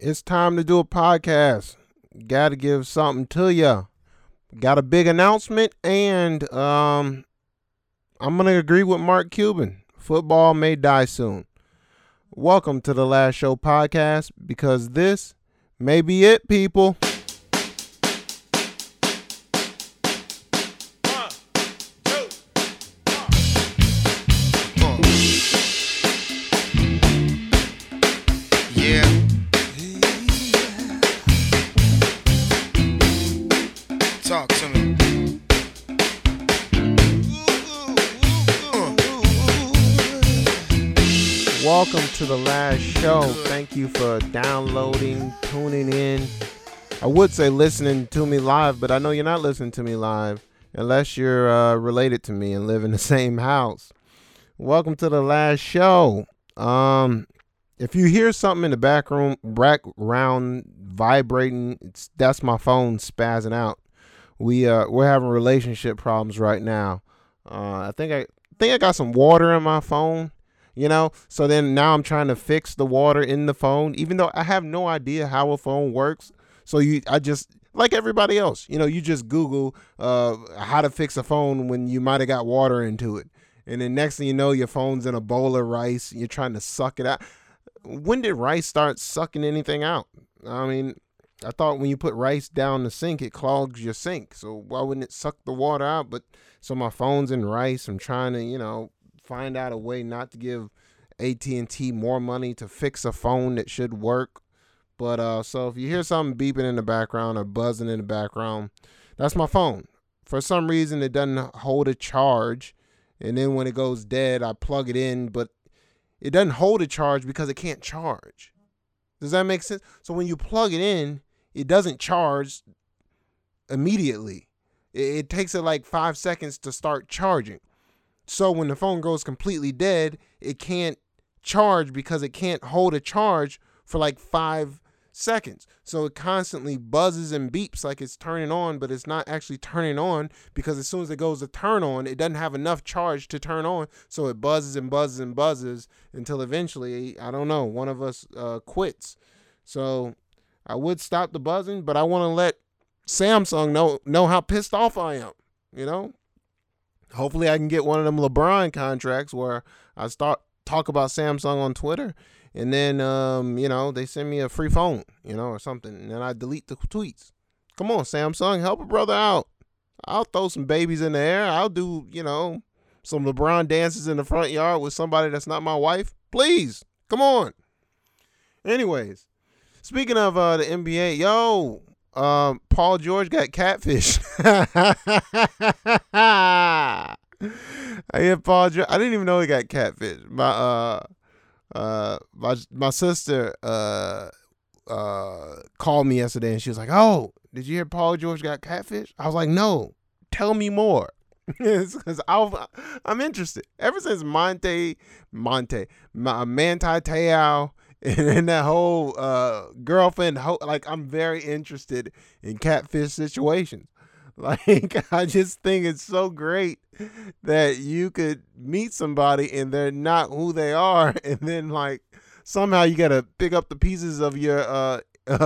It's time to do a podcast. Got to give something to you. Got a big announcement, and I'm gonna agree with Mark Cuban. Football may die soon. Welcome to the Last Show podcast, because this may be it, people. Talk to me. Welcome to the Last Show. Thank you for downloading, tuning in. I would say listening to me live, but I know you're not listening to me live unless you're related to me and live in the same house. Welcome to the Last Show. If you hear something in the background vibrating, that's my phone spazzing out. We're having relationship problems right now. I think I got some water in my phone, so then now I'm trying to fix the water in the phone, even though I have no idea how a phone works. So I just, like everybody else, you just Google how to fix a phone when you might have got water into it. And then next thing you know, your phone's in a bowl of rice. You're trying to suck it out. When did rice start sucking anything out? I mean, I thought when you put rice down the sink, it clogs your sink. So why wouldn't it suck the water out? But so my phone's in rice. I'm trying to, find out a way not to give AT&T more money to fix a phone that should work. But so if you hear something beeping in the background or buzzing in the background, that's my phone. For some reason, it doesn't hold a charge. And then when it goes dead, I plug it in, but it doesn't hold a charge because it can't charge. Does that make sense? So when you plug it in, it doesn't charge immediately. It takes it like 5 seconds to start charging. So when the phone goes completely dead, it can't charge because it can't hold a charge for like 5 seconds. So it constantly buzzes and beeps like it's turning on, but it's not actually turning on, because as soon as it goes to turn on, it doesn't have enough charge to turn on. So it buzzes and buzzes and buzzes until eventually, I don't know, one of us quits. So I would stop the buzzing, but I want to let Samsung know how pissed off I am, Hopefully I can get one of them LeBron contracts where I talk about Samsung on Twitter, and then, they send me a free phone, or something, and then I delete the tweets. Come on, Samsung, help a brother out. I'll throw some babies in the air. I'll do, some LeBron dances in the front yard with somebody that's not my wife. Please, come on. Anyways, speaking of the NBA, Paul George got catfished. Paul George. I didn't even know he got catfished. My sister called me yesterday, and she was like, "Oh, did you hear Paul George got catfished?" I was like, "No, tell me more." Because I'm interested. Ever since Manti Te'o, and that whole girlfriend, I'm very interested in catfish situations. I just think it's so great that you could meet somebody and they're not who they are, and then somehow you gotta pick up the pieces of your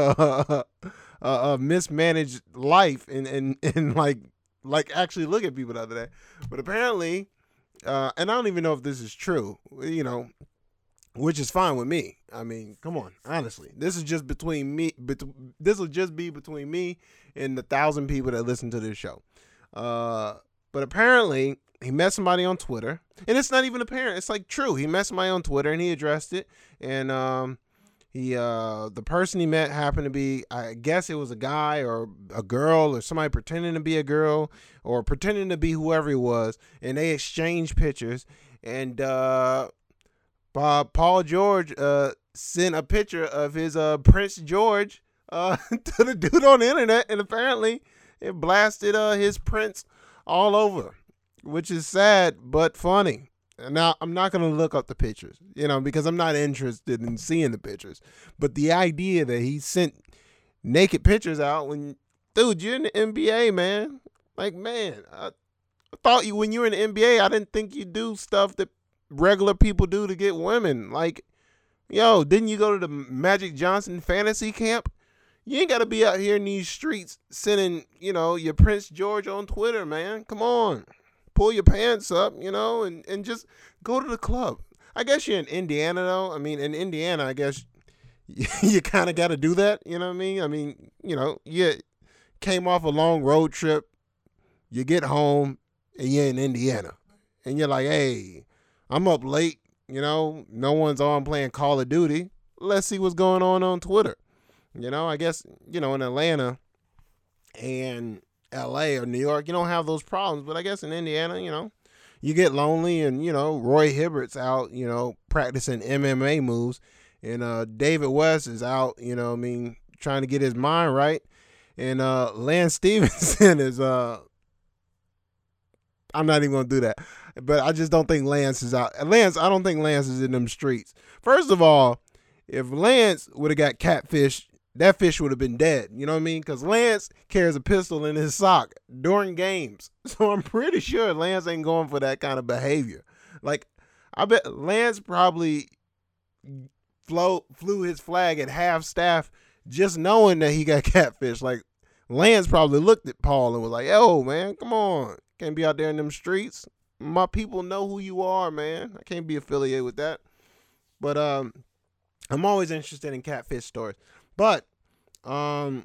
mismanaged life and actually look at people the other day. But apparently, and I don't even know if this is true, which is fine with me. I mean, come on, honestly, this is just between me. This will just be between me and the 1,000 people that listen to this show. But apparently, he met somebody on Twitter, and it's not even apparent. It's true. He met somebody on Twitter, and he addressed it. And the person he met happened to be, I guess it was a guy or a girl or somebody pretending to be a girl or pretending to be whoever he was, and they exchanged pictures. And Paul George sent a picture of his Prince George to the dude on the internet, and apparently it blasted his prince all over, which is sad but funny. Now, I'm not going to look up the pictures, because I'm not interested in seeing the pictures. But the idea that he sent naked pictures out dude, you're in the NBA, man. Man, I thought when you were in the NBA, I didn't think you do stuff that regular people do to get women. Yo, didn't you go to the Magic Johnson fantasy camp? You ain't got to be out here in these streets sending, your Prince George on Twitter, man. Come on. Pull your pants up, and just go to the club. I guess you're in Indiana, though. I mean, in Indiana, I guess you kind of got to do that. You know what I mean? You came off a long road trip. You get home, and you're in Indiana. And you're like, hey, I'm up late. No one's on playing Call of Duty. Let's see what's going on Twitter. I guess, in Atlanta and LA or New York, you don't have those problems. But I guess in Indiana, you get lonely and, Roy Hibbert's out, practicing MMA moves. And David West is out, trying to get his mind right. And Lance Stevenson is, I'm not even going to do that. But I just don't think Lance is out. I don't think Lance is in them streets. First of all, if Lance would have got catfished, that fish would have been dead. You know what I mean? Because Lance carries a pistol in his sock during games. So I'm pretty sure Lance ain't going for that kind of behavior. Like, I bet Lance probably flew his flag at half staff just knowing that he got catfished. Like, Lance probably looked at Paul and was like, yo, man, come on. Can't be out there in them streets. My people know who you are, man. I can't be affiliated with that. But I'm always interested in catfish stories. But Mark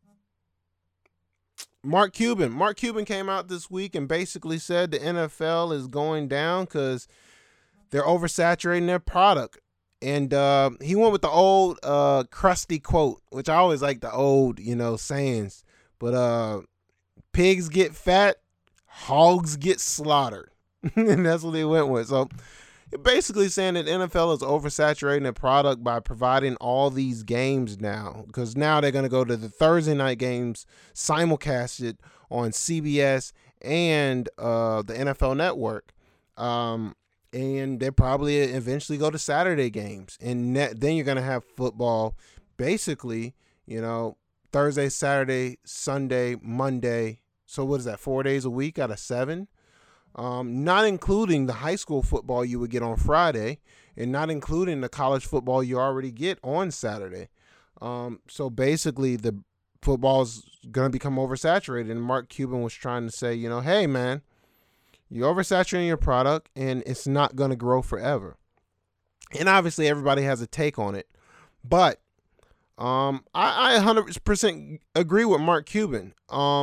Cuban came out this week and basically said the NFL is going down because they're oversaturating their product. And he went with the old crusty quote, which I always like the old, sayings. But pigs get fat, hogs get slaughtered. And that's what they went with. So basically saying that NFL is oversaturating the product by providing all these games now, because now they're going to go to the Thursday night games simulcasted on CBS and the NFL Network. And they probably eventually go to Saturday games. And then you're going to have football basically, Thursday, Saturday, Sunday, Monday. So what is that, 4 days a week out of 7? Not including the high school football you would get on Friday, and not including the college football you already get on Saturday. So basically, the football's going to become oversaturated. And Mark Cuban was trying to say, hey, man, you're oversaturating your product, and it's not going to grow forever. And obviously, everybody has a take on it. But I 100% agree with Mark Cuban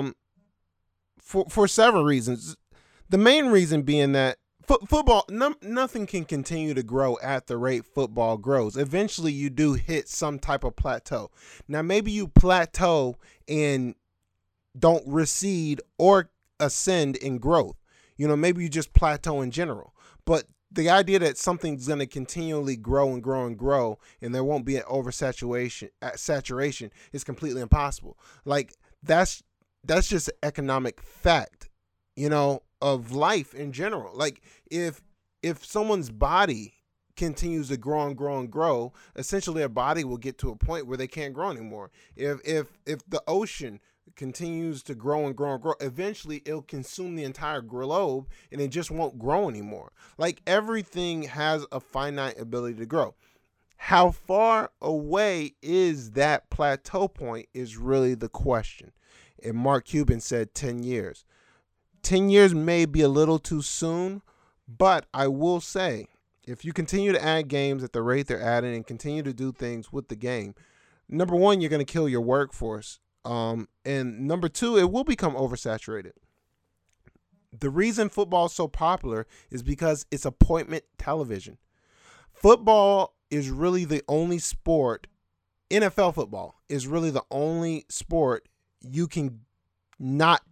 for several reasons. The main reason being that football, nothing can continue to grow at the rate football grows. Eventually, you do hit some type of plateau. Now, maybe you plateau and don't recede or ascend in growth. Maybe you just plateau in general. But the idea that something's going to continually grow and grow and grow, and there won't be an saturation is completely impossible. Like, that's just economic fact, of life in general. Like, if someone's body continues to grow and grow and grow, essentially their body will get to a point where they can't grow anymore. If the ocean continues to grow and grow and grow, eventually it'll consume the entire globe and it just won't grow anymore. Like, everything has a finite ability to grow. How far away is that plateau point is really the question. And Mark Cuban said 10 years. 10 years may be a little too soon, but I will say, if you continue to add games at the rate they're adding and continue to do things with the game, number one, you're going to kill your workforce. And number two, it will become oversaturated. The reason football is so popular is because it's appointment television. Football is really the only sport, NFL football is really the only sport you can not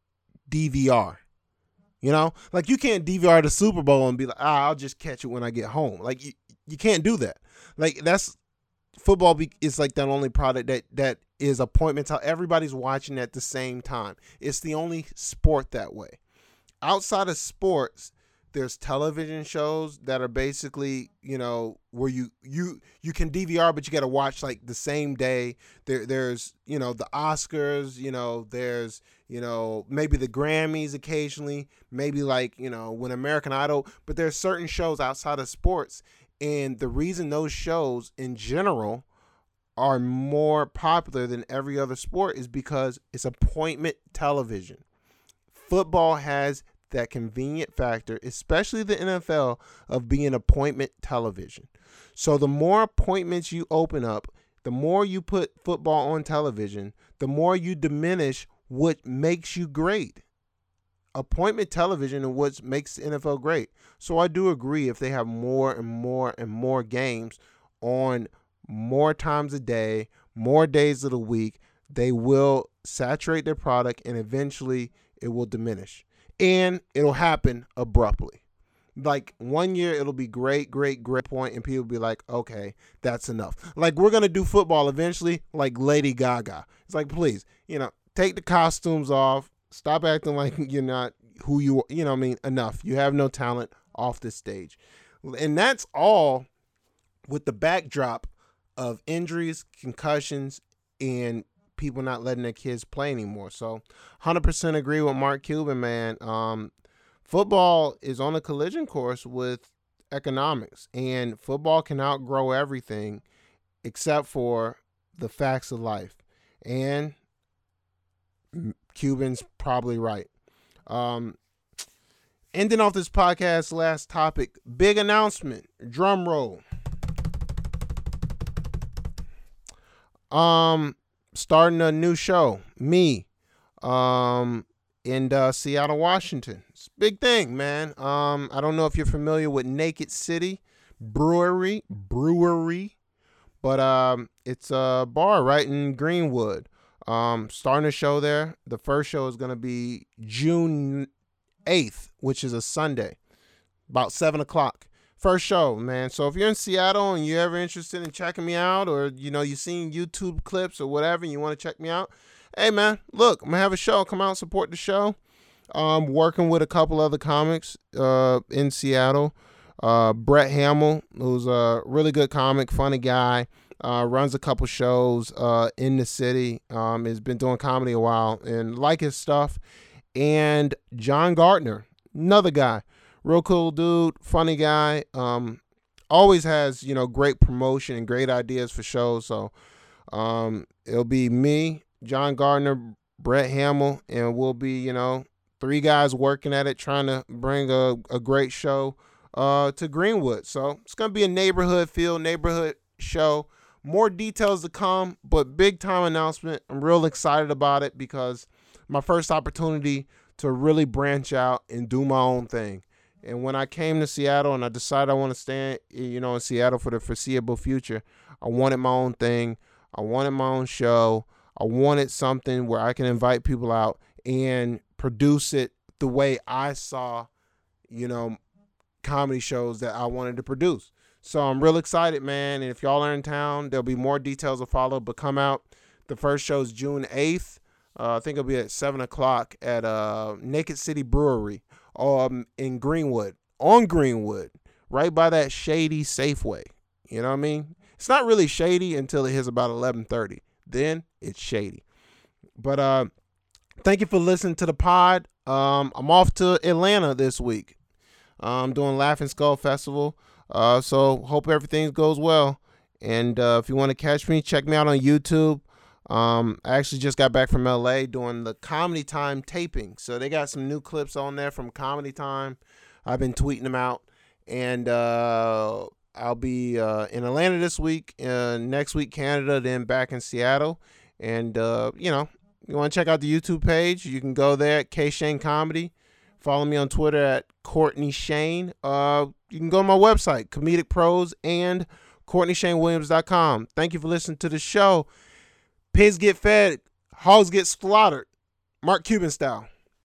DVR. Like, you can't DVR the Super Bowl and be like, I'll just catch it when I get home. Like, you can't do that. Like, that's football is like that only product that is appointments. How everybody's watching at the same time. It's the only sport that way. Outside of sports, there's television shows that are basically, where you can DVR, but you got to watch like the same day. There's, the Oscars, there's, maybe the Grammys occasionally, maybe like, when American Idol, but there's certain shows outside of sports. And the reason those shows in general are more popular than every other sport is because it's appointment television. Football has that convenient factor, especially the NFL, of being appointment television. So the more appointments you open up, the more you put football on television, the more you diminish what makes you great. Appointment television is what makes the NFL great. So I do agree, if they have more and more and more games on more times a day, more days of the week, they will saturate their product and eventually it will diminish. And it'll happen abruptly. Like 1 year, it'll be great point, and people will be like, okay, that's enough. Like, we're going to do football eventually like Lady Gaga. It's like, please, take the costumes off. Stop acting like you're not who you are. What I mean? Enough. You have no talent off the stage. And that's all with the backdrop of injuries, concussions, and people not letting their kids play anymore. So 100% agree with Mark Cuban, man. Football is on a collision course with economics, and football can outgrow everything except for the facts of life. And Cuban's probably right. Ending off this podcast, last topic, big announcement, drum roll. Starting a new show, me, in Seattle, Washington. It's a big thing, man. I don't know if you're familiar with Naked City Brewery, but it's a bar right in Greenwood. Starting a show there. The first show is going to be June 8th, which is a Sunday, about 7 o'clock. First show, man. So if you're in Seattle and you're ever interested in checking me out, or, you've seen YouTube clips or whatever, and you want to check me out, hey, man, look, I'm going to have a show. Come out and support the show. Working with a couple other comics in Seattle. Brett Hamill, who's a really good comic, funny guy. Runs a couple shows in the city. Has been doing comedy a while and like his stuff. And John Gardner, another guy, real cool dude, funny guy. Always has great promotion and great ideas for shows. So it'll be me, John Gardner, Brett Hamill, and we'll be 3 guys working at it, trying to bring a great show to Greenwood. So it's gonna be a neighborhood show. More details to come, but big time announcement. I'm real excited about it because my first opportunity to really branch out and do my own thing. And when I came to Seattle and I decided I want to stay, in Seattle for the foreseeable future, I wanted my own thing. I wanted my own show. I wanted something where I can invite people out and produce it the way I saw, comedy shows that I wanted to produce. So I'm real excited, man. And if y'all are in town, there'll be more details to follow, but come out. The first show is June 8th. I think it'll be at 7 o'clock at Naked City Brewery in Greenwood, right by that shady Safeway. You know what I mean? It's not really shady until it hits about 11:30. Then it's shady. But thank you for listening to the pod. I'm off to Atlanta this week. I'm doing Laughing Skull Festival. So hope everything goes well. And if you want to catch me, check me out on YouTube. I actually just got back from LA doing the Comedy Time taping. So they got some new clips on there from Comedy Time. I've been tweeting them out. And I'll be in Atlanta this week, next week Canada, then back in Seattle. And, you want to check out the YouTube page, you can go there at K Shane Comedy. Follow me on Twitter at Courtney Shane. You can go to my website, Comedic Pros, and CourtneyShaneWilliams.com. Thank you for listening to the show. Pigs get fed, hogs get slaughtered. Mark Cuban style.